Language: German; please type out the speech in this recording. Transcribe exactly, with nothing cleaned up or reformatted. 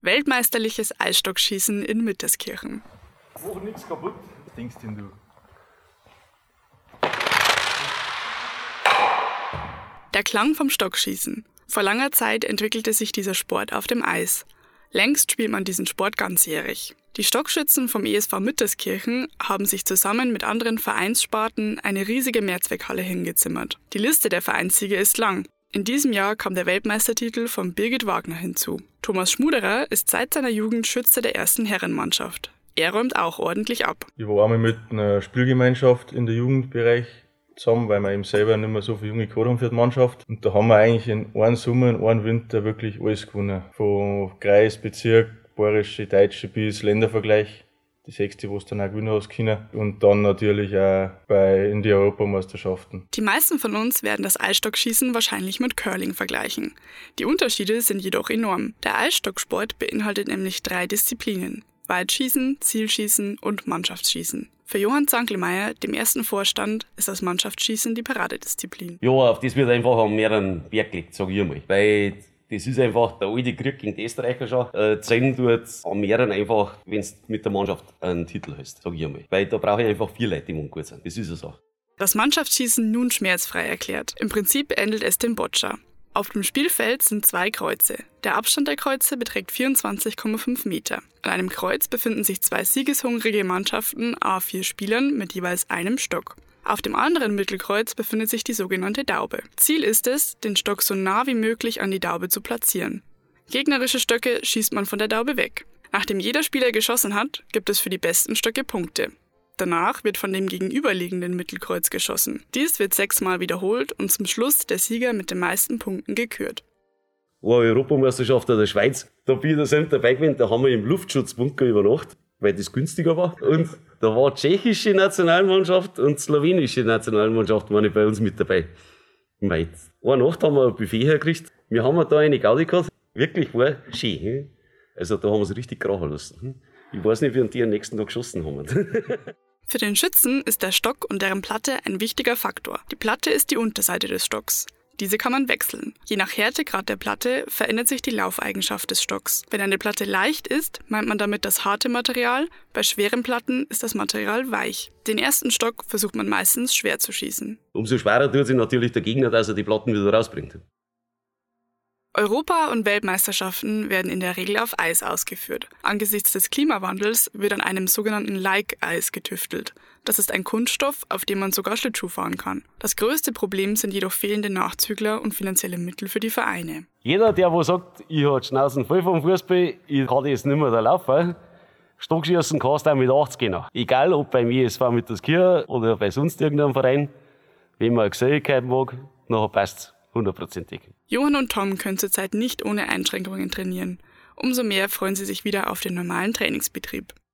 Weltmeisterliches Eisstockschießen in Mitterskirchen. Mach nichts kaputt. Was denkst denn du? Der Klang vom Stockschießen. Vor langer Zeit entwickelte sich dieser Sport auf dem Eis. Längst spielt man diesen Sport ganzjährig. Die Stockschützen vom E S V Mitterskirchen haben sich zusammen mit anderen Vereinssparten eine riesige Mehrzweckhalle hingezimmert. Die Liste der Vereinssiege ist lang. In diesem Jahr kam der Weltmeistertitel von Birgit Wagner hinzu. Thomas Schmuderer ist seit seiner Jugend Schütze der ersten Herrenmannschaft. Er räumt auch ordentlich ab. Ich war einmal mit einer Spielgemeinschaft in der Jugendbereich zusammen, weil wir eben selber nicht mehr so viele Junge gehabt haben für die Mannschaft. Und da haben wir eigentlich in einem Sommer, in einem Winter wirklich alles gewonnen. Von Kreis, Bezirk, bayerische, deutsche bis Ländervergleich. Die sechste, was dann auch gewinnen hast können. Und dann natürlich auch bei in die Europameisterschaften. Die meisten von uns werden das Eisstockschießen wahrscheinlich mit Curling vergleichen. Die Unterschiede sind jedoch enorm. Der Eisstocksport beinhaltet nämlich drei Disziplinen: Weitschießen, Zielschießen und Mannschaftsschießen. Für Johann Zankelmeier, dem ersten Vorstand, ist das Mannschaftsschießen die Paradedisziplin. Ja, auf das wird einfach an mehreren Wert gelegt, sag ich einmal. Weil das ist einfach der alte Krieg gegen die Österreicher schon. Äh, zählen tut an mehreren einfach, wenn du mit der Mannschaft einen Titel hast, sag ich einmal. Weil da brauche ich einfach vier Leute, die gut sind. Das ist eine Sache. Das Mannschaftsschießen nun schmerzfrei erklärt. Im Prinzip ähnelt es dem Boccia. Auf dem Spielfeld sind zwei Kreuze. Der Abstand der Kreuze beträgt vierundzwanzig Komma fünf Meter. An einem Kreuz befinden sich zwei siegeshungrige Mannschaften à vier Spielern mit jeweils einem Stock. Auf dem anderen Mittelkreuz befindet sich die sogenannte Daube. Ziel ist es, den Stock so nah wie möglich an die Daube zu platzieren. Gegnerische Stöcke schießt man von der Daube weg. Nachdem jeder Spieler geschossen hat, gibt es für die besten Stöcke Punkte. Danach wird von dem gegenüberliegenden Mittelkreuz geschossen. Dies wird sechsmal wiederholt und zum Schluss der Sieger mit den meisten Punkten gekürt. Eine Europameisterschaft in der Schweiz, da bin ich da selbst dabei gewesen, da haben wir im Luftschutzbunker übernachtet, weil das günstiger war. Und da war die tschechische Nationalmannschaft und die slowenische Nationalmannschaft waren bei uns mit dabei. Mei, eine Nacht haben wir ein Buffet hergekriegt. Wir haben da eine Gaudi gehabt. Wirklich war schön. Also da haben wir es richtig krachen lassen. Ich weiß nicht, wie die am nächsten Tag geschossen haben. Für den Schützen ist der Stock und deren Platte ein wichtiger Faktor. Die Platte ist die Unterseite des Stocks. Diese kann man wechseln. Je nach Härtegrad der Platte verändert sich die Laufeigenschaft des Stocks. Wenn eine Platte leicht ist, meint man damit das harte Material. Bei schweren Platten ist das Material weich. Den ersten Stock versucht man meistens schwer zu schießen. Umso schwerer tut sich natürlich der Gegner, dass er die Platten wieder rausbringt. Europa- und Weltmeisterschaften werden in der Regel auf Eis ausgeführt. Angesichts des Klimawandels wird an einem sogenannten Like-Eis getüftelt. Das ist ein Kunststoff, auf dem man sogar Schlittschuh fahren kann. Das größte Problem sind jedoch fehlende Nachzügler und finanzielle Mittel für die Vereine. Jeder, der wo sagt, ich habe die Schnauzen voll vom Fußball, ich kann das nicht mehr da laufen, Stockschießen kannst du auch mit achtzig gehen. Egal ob beim E S V Mitterskirchen oder bei sonst irgendeinem Verein, wenn man eine Geselligkeit mag, dann passt es. hundertprozentig. Johann und Tom können zurzeit nicht ohne Einschränkungen trainieren. Umso mehr freuen sie sich wieder auf den normalen Trainingsbetrieb.